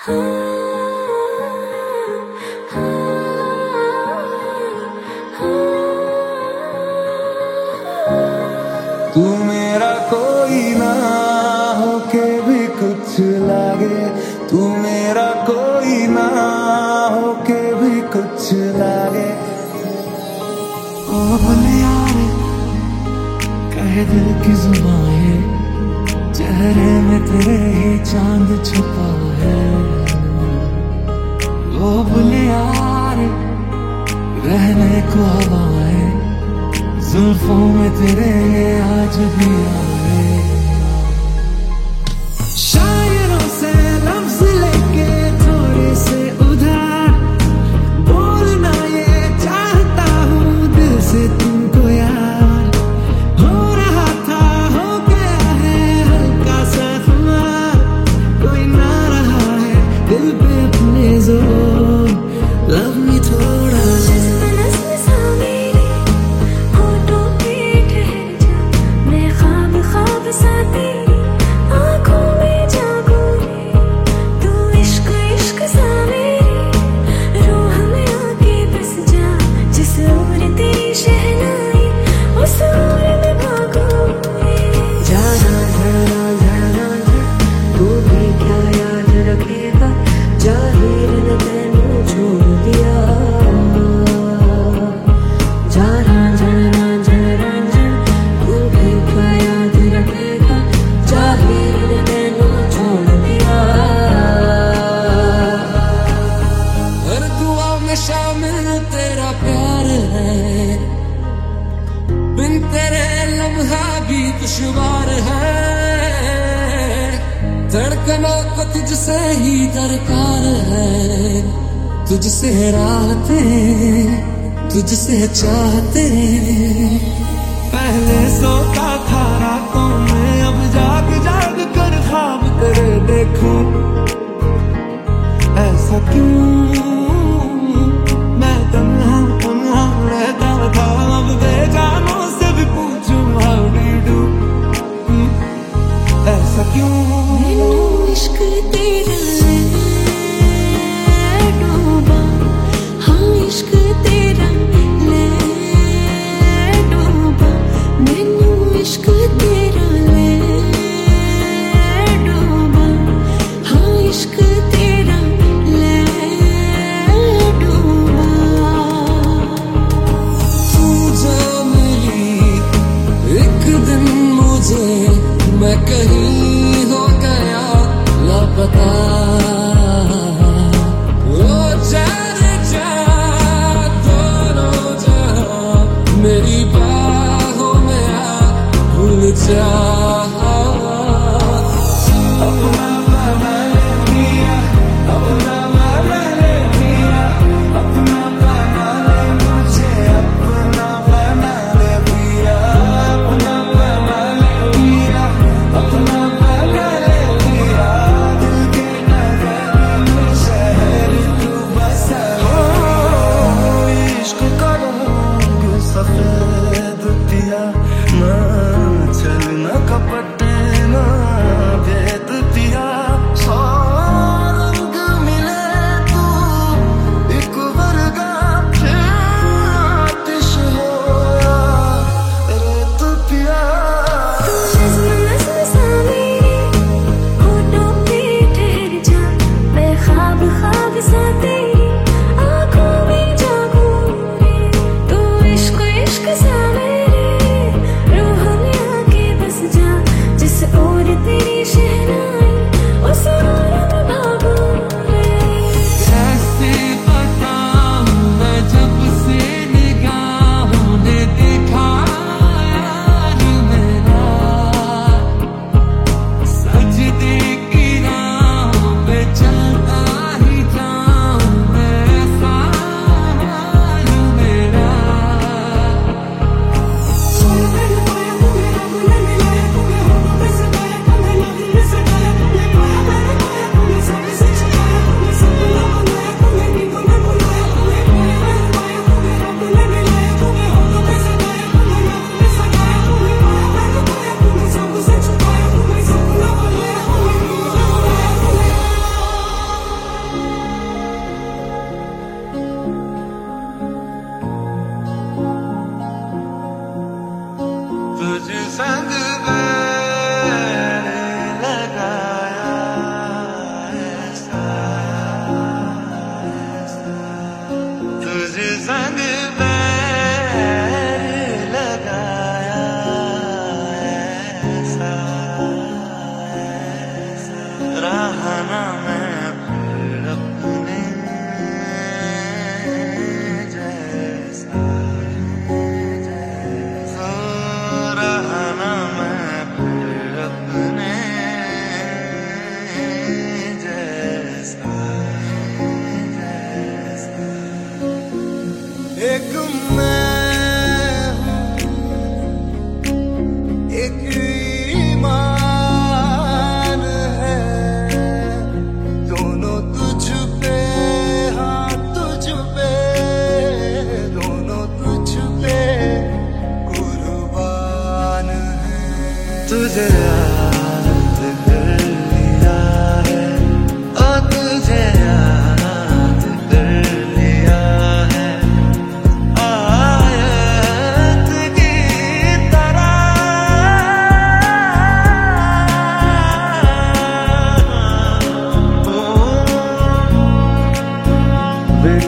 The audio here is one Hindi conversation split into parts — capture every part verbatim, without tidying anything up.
तू मेरा कोई ना होके भी कुछ लागे, तू मेरा कोई ना होके भी कुछ लागे। ओ बोले यार कहे दिल की जुबान है, चेहरे में तेरे ही चांद छुपा है। ओ बोले यार रहने को हवाएं, जुल्फों में तेरे ये आज भी आए। शायरों से लफ्ज लेके थोड़े से उधार, बोलना ये चाहता हूँ दिल से तुमको यार। हो रहा था हो गया है हल्का सा खुमार, कोई ना रहा है दिल पे अपने जोर। लव मी थोड़ा शामिल तेरा प्यार है, बिन तेरे लम्हा भी दुश्वार है। धड़कनों को तुझसे ही दरकार है, तुझसे रातें तुझसे चाहते। पहले सोता था रातों में, अब जाग जाग कर ख्वाब तेरे देखूं। ऐसा क्यों इश्क तेरा ले डूबा, हाँ इश्क तेरा ले डूबा। मैनू इश्क तेरा ले डूबा, हाँ इश्क तेरा ले डूबा। तू जो मिली एक दिन मुझे, मैं कहीं हो गया लापता। ओ जाने जा दोनों जहां, मेरी बाहों में आ भूल जा। अपना बना ले पिया, अपना बना ले पिया, अपना बना ले मुझे, अपना बना ले पिया, अपना बना ले पिया, अपना बना ले पिया। दिल के नगर में शहर तू बसा। हो इश्क का रंग सफेद पिया, ना छल ना कपट ना भेद पिया।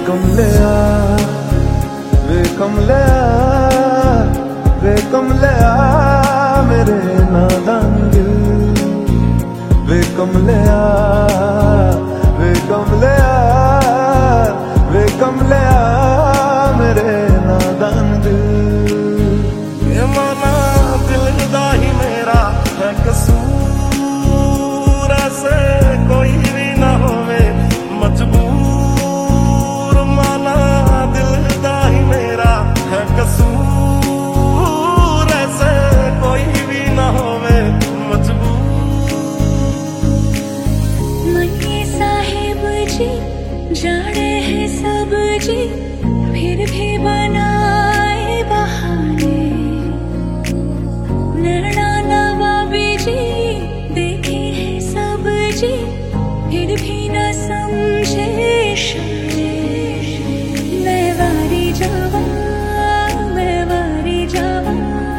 कमलिया वे कमलिया वे कमलिया मेरे नादान दिल वे कमलिया वे कमलिया वे कमलिया मेरे नादान दिल। ये माना दिल दा ही मेरा है कसूर, ऐसे कोई भी ना होवे मजबूर। माना दिल दा ही मेरा है कसूर, ऐसे कोई भी ना होवे मजबूर। मन्ने साहिब जी जाने हैं सब जी, फिर भी बनाए बहाने। नैना नवाबी जी देखे हैं सब जी, फिर भी न समझे शाने। मैं वारी जावा मैं वारी जावा,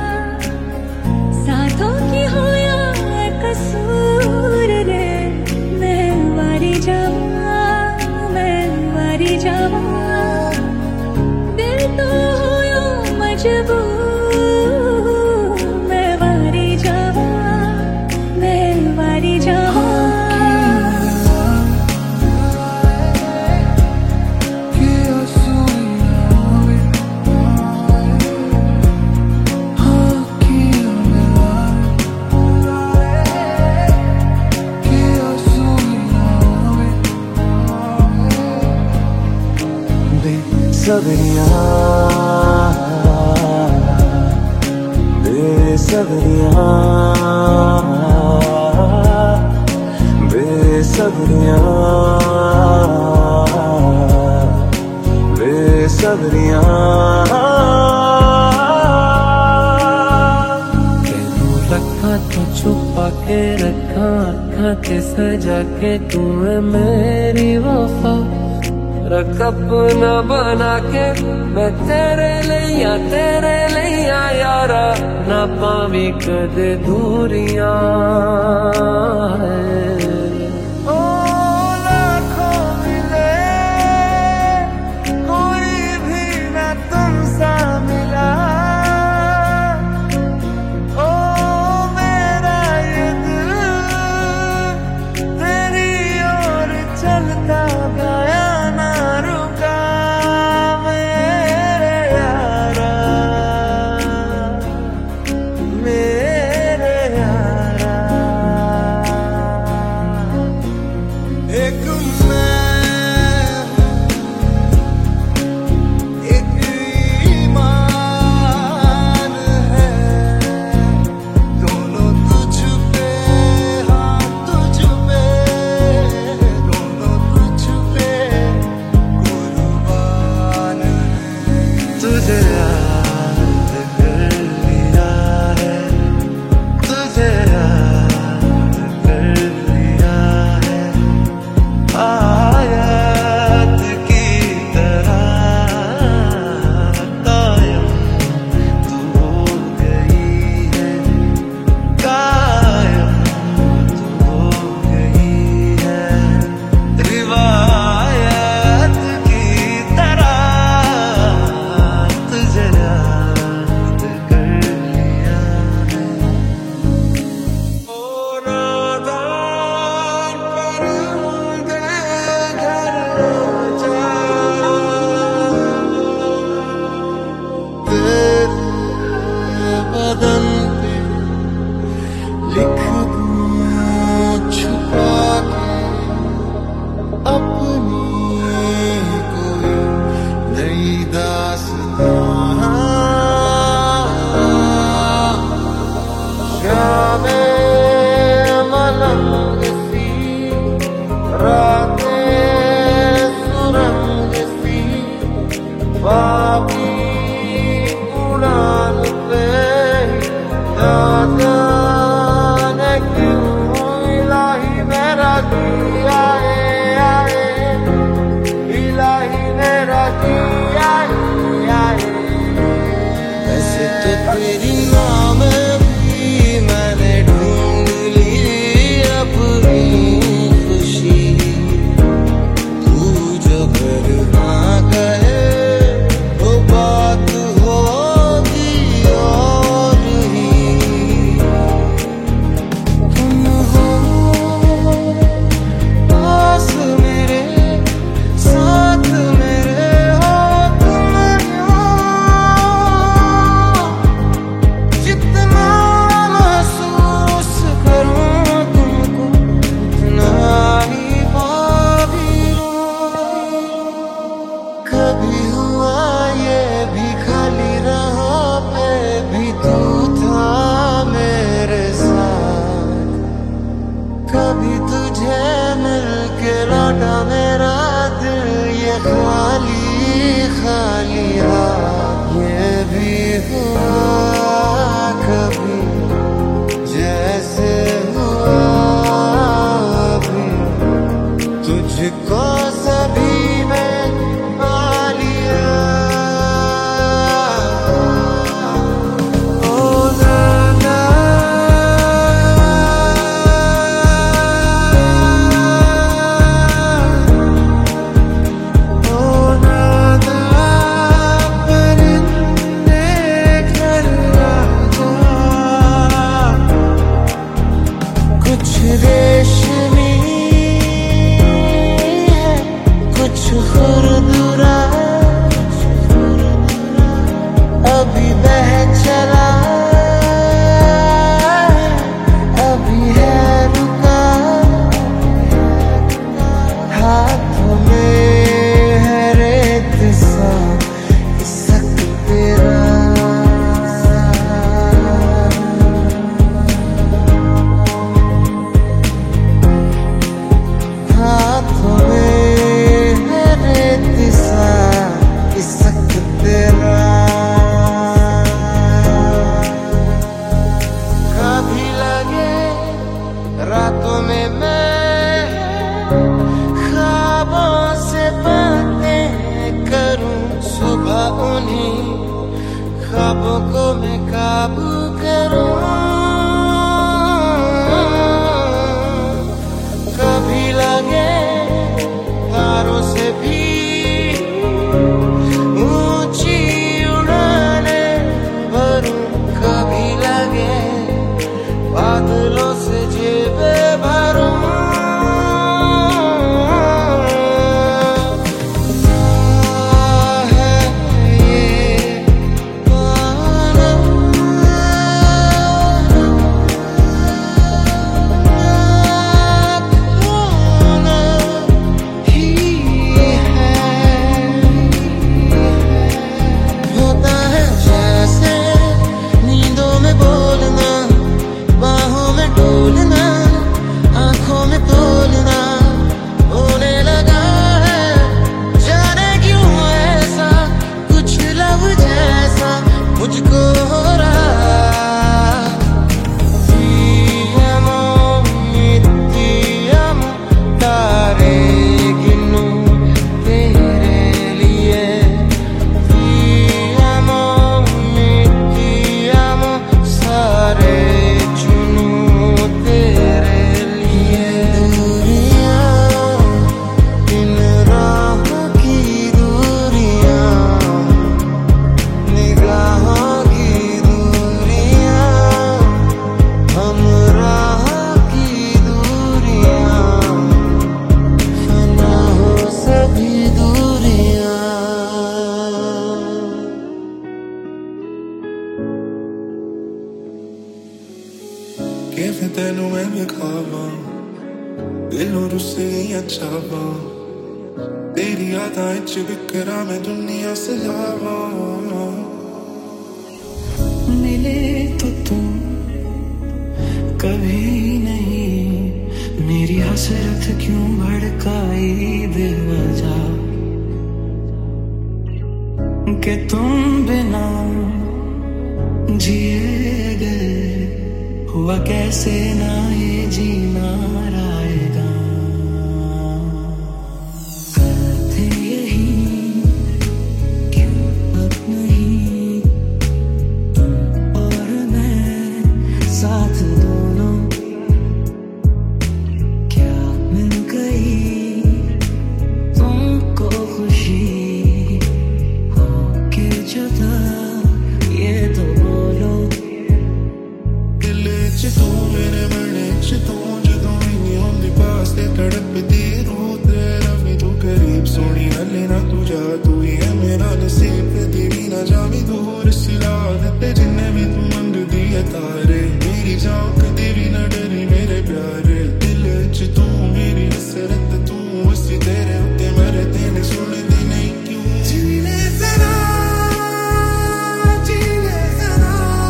साथों की हो या कसूर रे। मैं वारी जावा मैं वारी जावा, दिल तो हो या मजबूर। मैं वारी जावा मैं वारी जावा। बेसबरियां बेसबरियां बेसबरियां बेसबरियां। तेनू रखा तो छुपा के रखा, आँखां ते सजा के तू है मेरी वफा। रख अपना बना के मैं तेरे लिया तेरे लिया यारा, ना पावी कदे दूरियां। ओ लाखों मिले कोई भी ना तुमसा मिला, ओ मेरा ये दिल तेरी ओर चलता गया ना रुका। मेरे यारा मेरे यारा, एक मैं एक ईमान है, दोनों तुझ पे हाँ तुझ पे, दोनों तुझ पे कुर्बान है। तुझे याद कर लिया है, तुझे याद कर लिया है, आयत की तरह कायम तू हो गई है, कायम तू हो गई है, रिवायत की तरह तुझे याद कर लिया है। ओ नादान परिंदे घर जा, तेरे बदन पे लिख दूं छुपा के अपनी कोई नई दास्तां। शामे मलंग सी रातें सुरंग सी, बाकी उड़ान पे ना जाने क्यों इलाही मेरा जी आए आए, इलाही मेरा जी आए आए। वैसे तो तेरी नाम भी मैंने ढूंढ ली अपनी खुशी, तू जो घर तुझको सभी में पा लिया। ओ नाना ओ नाना परिंदे घर आजा, कुछ रेशमी कुछ खुरदुरा अभी बह चला, अभी है रुका, हाथों में है रेत सा इसक तेरा। हाथों में इसक तेरा। कभी लगे रातों में मैं ख्वाबों से बातें करूं, सुबह उन्हीं ख्वाबों को मैं काबू करूं। कभी लगे तारों से भी ऊंची उड़ाने भरूं, कभी लगे बादलों से जेबें भरूं। है ये पाना खोना ही है, होता है जैसे नींदों में बोलना, बाहों में डोलना, आंखों में तोलना होने लगा है। जाने क्यों ऐसा कुछ लव जैसा मुझको हो रहा। Siamo mettiamo तारे गिनूं तेरे लिए, Siamo mettiamo सारे चुनूं तेरे लिए। दूरियां इन राहों की दूरियां, निगाहों की दूरियां, हम राह की दूरियां, फना हो सभी दूरियां। किवें तैनूं मैं विखावां, दिलों रुस गईयां चावां, तेरी यादां च बिखरा मैं दुनिया सजावां। मिले तो तुम कभी नहीं, मेरी हसरत क्यों भड़काई बेवजह, कि तुम बिना जिए गए, हुआ कैसे ना ये जीना आएगा। करते यही क्यों अब नहीं, तुम और मैं साथ दोनों, क्या मिल गई तुमको खुशी हो के जुदा, ये तो बोलो। दिले च तू मेरे मने च तू, जदों भी होंदी पास ते तड़पदी रूह तेरा भी तू करीब। सोनी हले ना तू जा, तू ही है मेरा नसीब, कदी भी ना जावी दूर। सिला दिते जिन्ने भी तू मंगदी है तारे, मेरी जान कदी भी ना डरी मेरे प्यारे। दिले च तू मेरी हसरत तू, उसी तेरे उत्ते मरे तेने सुनदी नहीं क्यों। जीने जरा, जीने जरा,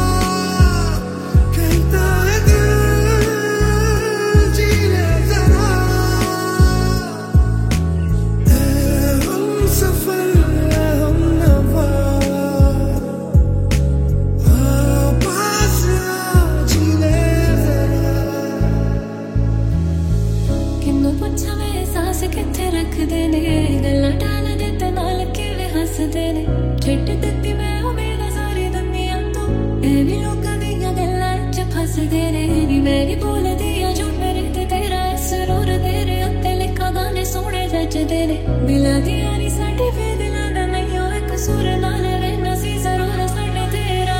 कहता है दिल, जीने जरा, है हम सफर हम नवा, पास जीने जरा। किन्नू पुछा मैं एहसास पास किथे रख देने गल्ला टाल दे ते नाल किवें हस देने छिट दित्ती मैं उम्मीद सारी दुनिया तो ए भी लोकां दियां गल्लां च फस देने नी मेरी बोल दिया जो मेरे ते तेरा सुरूर तेरे उत्ते लिखा गाने सोहणे जचदे ने दिलां दी यारी साडी वे दिलां दा नहीं होए कसूर नाल रहना सी जरूर साडे तेरा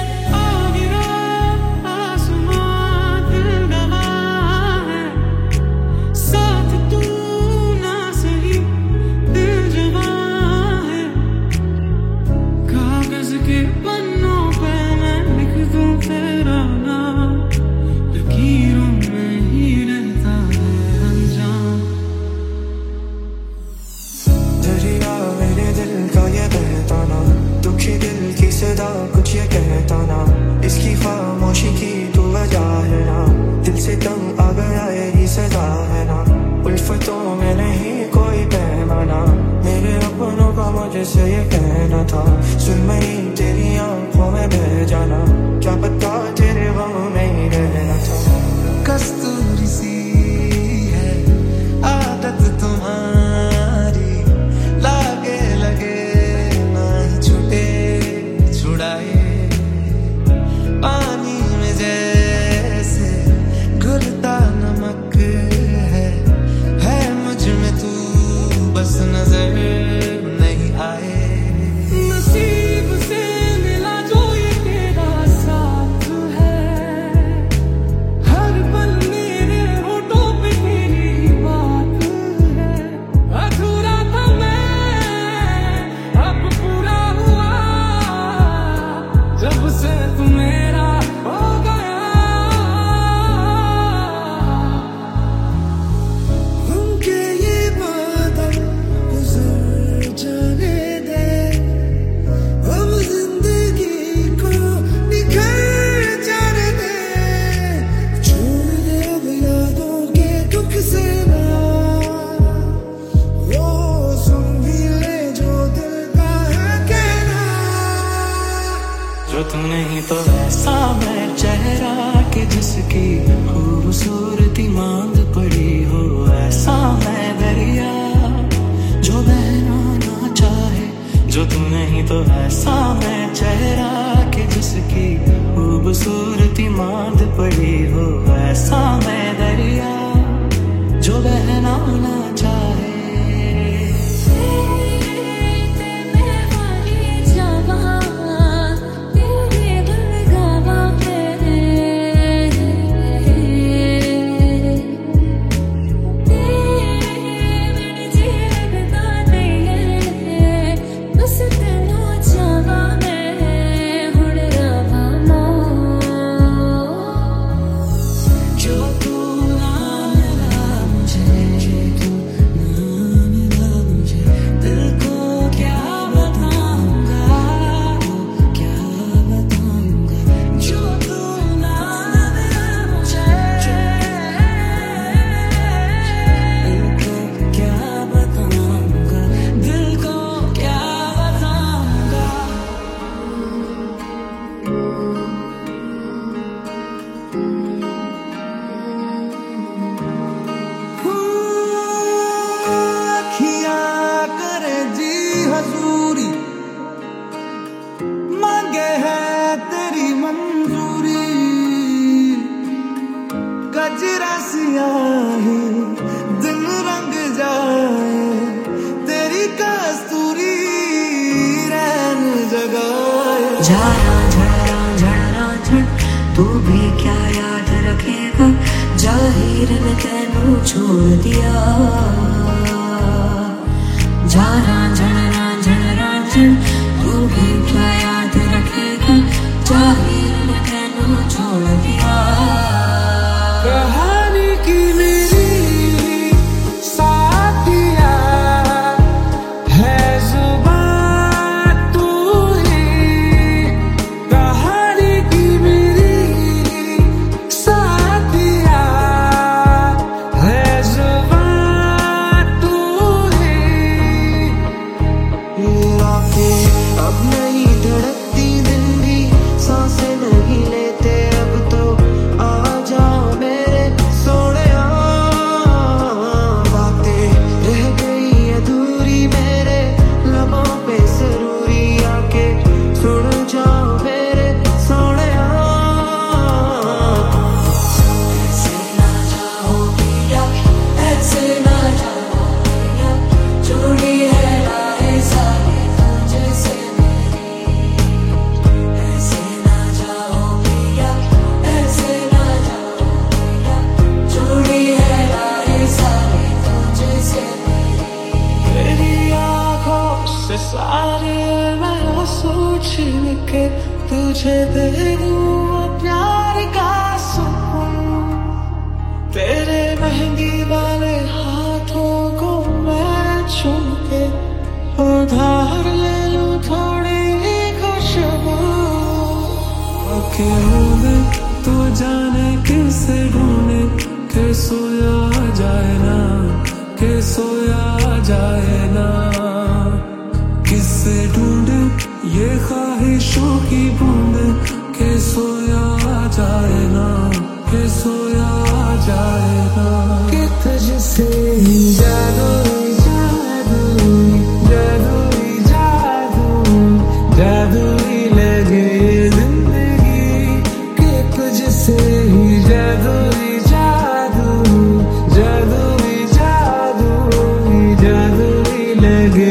कुछ ये कहता ना इसकी खामोशी की तू वजह है ना दिल से तंग आ गया यही सजा है ना उल्फतों में नहीं कोई पैमाना मेरे अपनों का मुझे से ये कहना था सुन मैं तेरी आंखों में बह जाना क्या पता तेरे गम में ही रहना था कस्तूरी सी है आदत तुम्हारी लागे लगे ना ही छूटे छुड़ाए पानी में जैसे घुलता नमक है है मुझ में तू बस नजर नहीं आए नसीब से मिला जो ये तेरा साथ है हर पल मेरे होठों पे तेरी बात है अधूरा था मैं अब पूरा हुआ जब से तू मेरा हो गया उनके ये बादल गुजर जाने दे अब जिंदगी को निखर जाने दे छोड़ दे अब यादों के दुख से ना वो सुन भी ले जो दिल का है कहना जो तू नहीं तो ऐसा मैं चेहरा के जिसकी खूबसूरती मांद पड़ी हो ऐसा मैं दरिया जो बहना ना चाहे जो तू नहीं तो ऐसा मैं चेहरा के जिसकी खूबसूरती मांद पड़ी हो ऐसा मैं दरिया जो बहना ना चाहे मांगे है तेरी मंजूरी गजरा सियाही दिन रंग जाए तेरी कस्तूरी रैन जगाए झरा झरा झरा झड़ तू भी क्या याद रखेगा जाहिर ने तेनू छोड़ दिया झरा झरा झरा झड़ तू भी क्या याद रखेगा जाहिर ने तेनू छोड़ दिया कहानी की मेरी साथिया है जुबान तू ही कहानी की मेरी साथिया है जुबान छीन के तुझे दे दूं वो प्यार का सुकून। तेरे मेहंदी वाले हाथों को मैं चूम के उधार ले लूं थोड़ी खुशबू। अकेले तो जाने किसे ढूंढे के सोया जाए ना, के सोया जाए ना। किसे ढूंढे ये ख्वाहिशों की बूंद के सोया जाए ना, के सोया जाए ना। कि तुझसे ही जादू जादू जादू जादू जादू ही लगे जिंदगी। कि तुझसे ही जादू जादू जादू जादू जादू ही लगे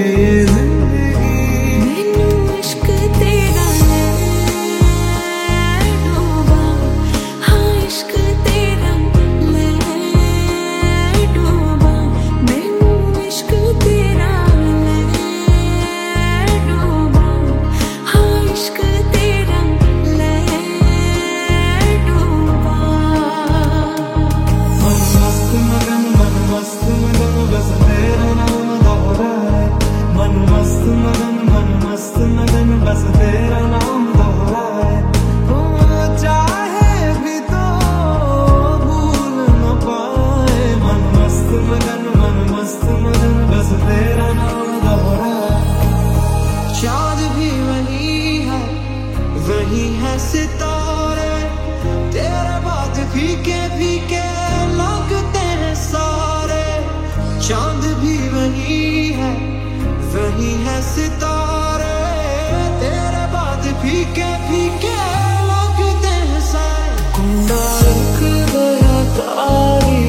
वही है सितारे तेरे बाद फीके फीके लगते हैं सारे। चांद भी वही है वही है सितारे तेरे बाद फीके फीके लगते हैं सारे। कुंडा एक गया तारी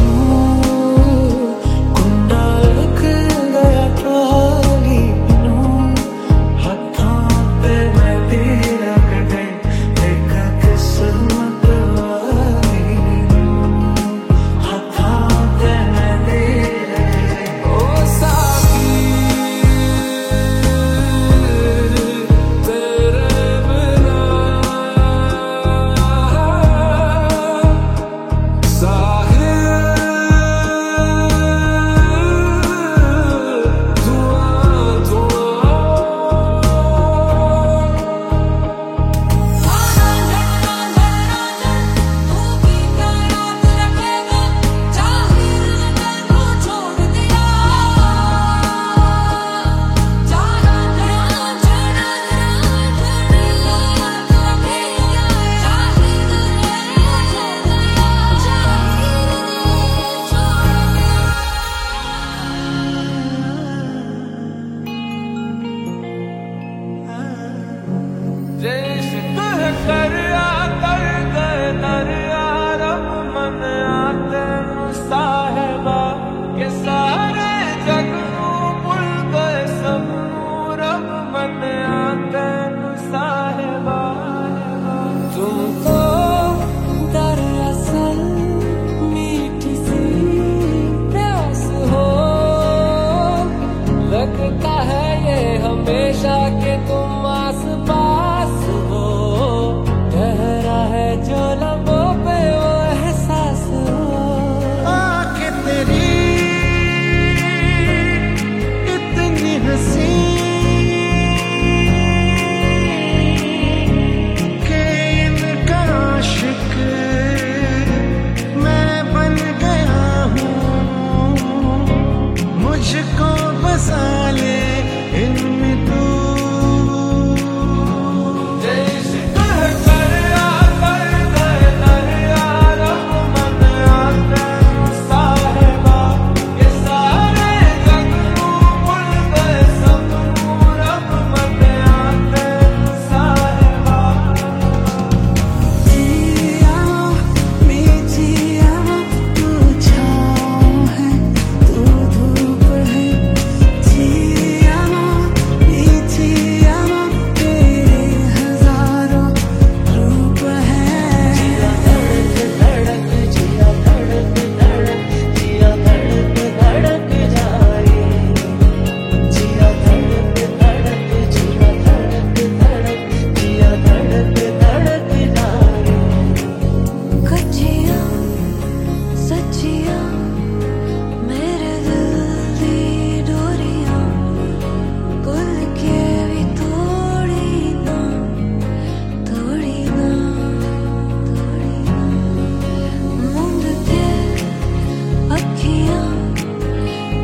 कुंडा एक गया तारी हाथों पे मैं तेरा कटे एक किस्मत वाली हाथों पे मैं तेरा ओ साथी तेरे बिना लगता है ये हमेशा के तुम आस पास हो। गहरा है जो लबों पे वो एहसास हो। आके तेरी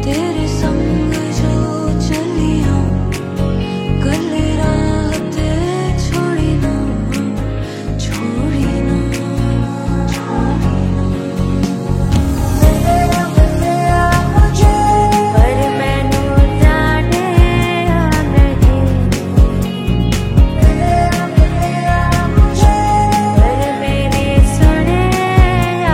तेरे संग जो चलिया कल रात छोड़ी ना छोड़ी ना छोड़ी ना मिलिया मिलिया मुझे पर मैनू जाने या नहीं मिलिया मिलिया मुझे पर मेरी सुने या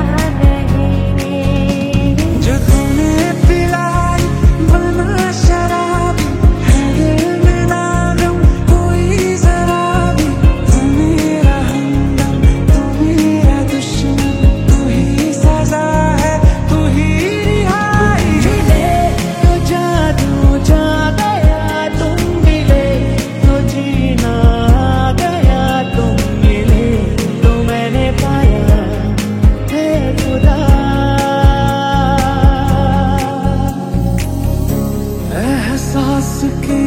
नहीं जो तूने पिलाई बना शराबी है दिल में नागम कोई जरा भी तू मेरा हमदम तू मेरा दुश्मन तू ही सजा है तू ही रिहाई मिले तो जादू जा गया तुम मिले तो जीना आ गया तुम मिले तो मैंने पाया है खुदा एहसास के